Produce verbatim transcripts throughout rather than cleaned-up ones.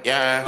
yeah.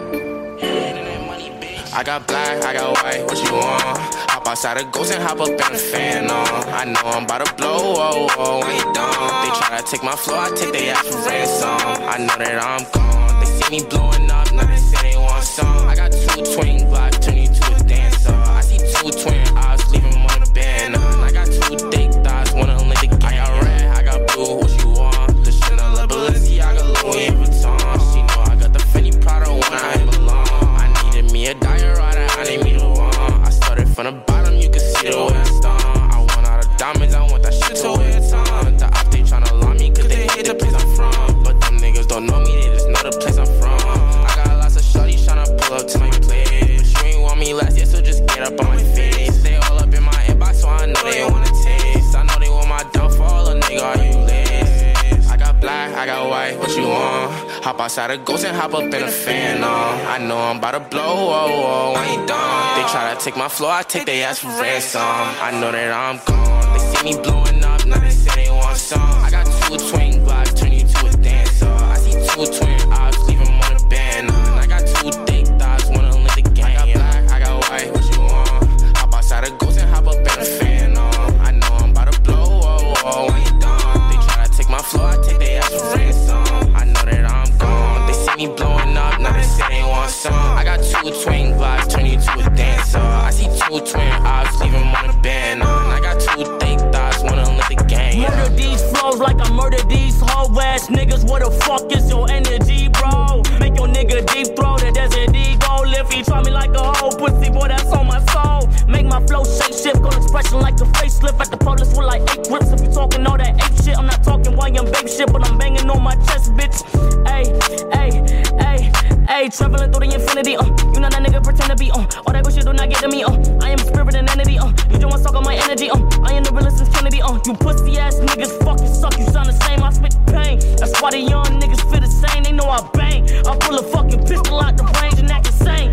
I got black, I got white, what you want? Hop outside a ghost and hop up in a fan on. I know I'm about to blow, oh, oh, when you done. They try to take my flow, I take their ass for ransom. I know that I'm gone. They see me blowing up, now they say they want some. I got two twin glocks, turn you to a dancer. I see two twin eyes, leave them on the band. I got two thick thighs, wanna link the gang. I got red, I got blue, what you want? The Chanel, Balenciaga, Louis Vuitton. She know I got the Fendi Prada when I ain't belong. I needed me a diorama, I need me the one. I started from the bottom, you can see the way I start. I want all the diamonds, I want that shit to wear time. The op, they tryna lie me, cause they hate the place I'm from. But them niggas don't know me, they just know the place I'm from. I got lots of shorties tryna pull up to my place. But you ain't want me last year, so just get up on my face. They all up in my inbox, so I know they wanna taste. I know they want my downfall, a nigga, are you lazy? I got black, I got white, what you want? Hop outside a ghost and hop up in a fan on. I know I'm about to blow, oh, oh, when you done. They try to take my flow, I take their ass for ransom. I know that I'm gone. They see me blowing up, now they say they want some. I got two twin glocks, turn you to a dancer. I see two twin eyes, leave them on the band. I got two thick thighs, wanna link the gang. I got black, I got white, what you want? Hop outside a ghost and hop up in a fan on. I know I'm about to blow, oh, oh, when you done. They try to take my flow, I take their ass for ransom. I know that I'm gone. They see me blowing up, now they say they want some. I got two twin glocks, turn you to a dancer. I see two twin eyes, leave them on the band. I got two thick thighs, wanna link the gang. Murder these flows like I murder these hoe ass niggas. What the fuck is your energy, bro? Make your nigga deep throw the desert ego. If he try me like a hoe pussy, boy, that's on my soul. Make my flow shape shift, go expression like a facelift. At the police with like eight grips. If you talking all that ape shit, I'm not talking while I'm babe shit, but I'm banging on my chest, bitch. Ayy, ayy, ayy, ayy, traveling through the infinity, uh. You know that nigga pretend to be, uh. All that good shit do not get to me, uh. I am spirit and entity, uh. You don't want to suck on my energy, uh. I am the realest since Kennedy, uh. You pussy ass niggas fucking suck, you sound the same, I spit pain. That's why the young niggas feel the same, they know I bang. I pull a fucking pistol out the range and act insane.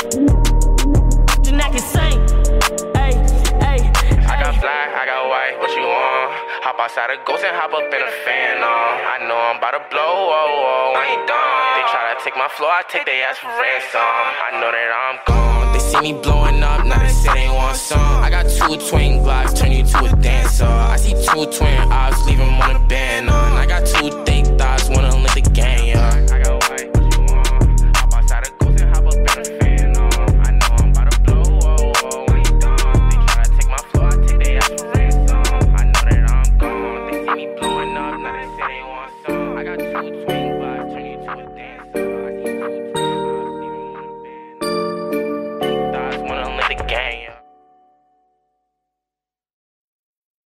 And act insane. Ayy, ayy, I got black, I got white, what you want? Hop outside a ghost and hop up in a fan on. I know I'm about to blow, oh, oh, when you done. They try to take my flow, I take their ass for ransom. I know that I'm gone. They see me blowing up, now they say they want some. I got two twin glocks, turn you to a dancer. I see two twin eyes, leave them on the band. I got two thick thighs, wanna link the gang, yeah. I got white, what you want? Hop outside a ghost and hop up in a fan on. I know I'm about to blow, oh, oh, when you done. They try to take my flow, I take their ass for ransom. I know that I'm gone. They see me blowing up, now they say they want some. I got two twin glocks, turn you to a dancer. I see two twin eyes, leave them on the band. Thick thighs, wanna link the gang, yeah.